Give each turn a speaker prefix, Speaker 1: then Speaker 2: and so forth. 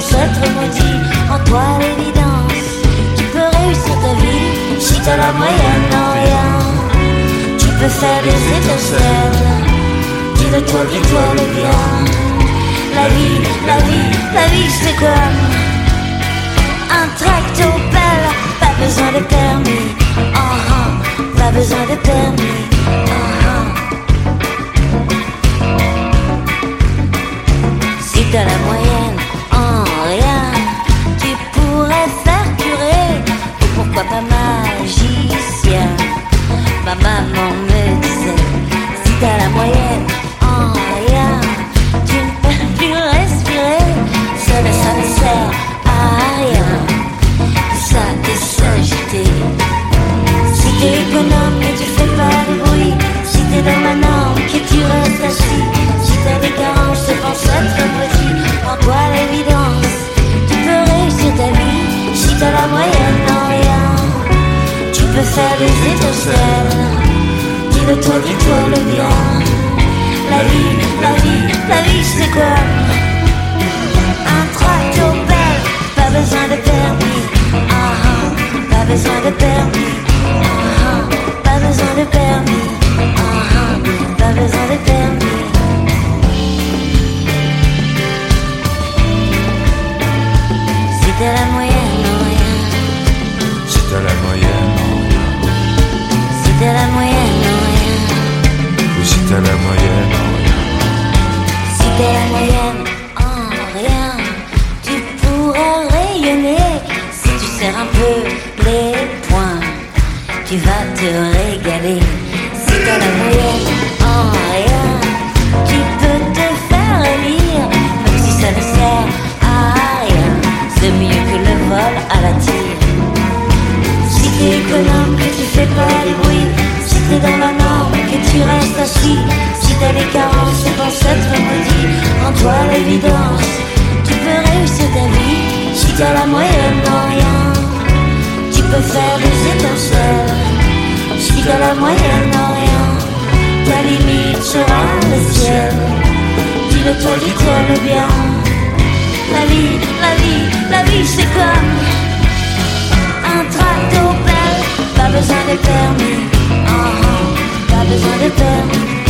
Speaker 1: penses être maudit. En toi l'évidence, tu peux réussir ta vie si t'as la moyenne en rien. Tu peux faire des étincelles, dis-le-toi, dis-toi le bien. La vie, la vie, la vie c'est comme un tractopelle, pas besoin de permis, pas besoin de permis, Si t'as la moyenne en rien, tu pourrais faire curer, ou pourquoi pas magicien. Ma maman me disait, si t'as la moyenne en rien, tu ne peux plus respirer, ça ne sert à rien, ça te s'agiter. Si t'es économe mais tu fais pas de bruit, si t'es dans la norme que tu restes assis, si t'as des carences, je pense être maudit. En toi l'évidence, tu peux réussir ta vie si t'as la moyenne en rien. Tu peux faire des étincelles, dis-le-toi, dis-toi le bien. La vie, la vie, la vie c'est quoi? Un tractopelle, pas besoin de permis, pas besoin de permis, pas besoin de permis, pas besoin de permis. Si t'as la moyenne en rien,
Speaker 2: si t'as la moyenne en rien,
Speaker 1: si t'as la moyenne en rien,
Speaker 2: ou si t'as la moyenne en rien,
Speaker 1: si t'as la moyenne en rien, tu pourrais rayonner si tu serres un peu les poings, tu vas te régaler. Si t'as la moyenne en rien, tu peux te faire lire, même si ça ne sert à rien, c'est mieux que le vol à la tire. Si t'es économe, que tu fais pas les bruits, si t'es dans la norme, que tu restes assis, si t'as des carences, tu penses être maudit. En toi l'évidence, tu peux réussir ta vie si t'as la moyenne en rien. Tu peux faire des étincelles si t'as la moyenne en rien. Ta limite sera le ciel, dis-le-toi, dis-toi le bien. La vie, la vie, la vie c'est comme un tractopelle, pas besoin de permis, pas besoin de permis.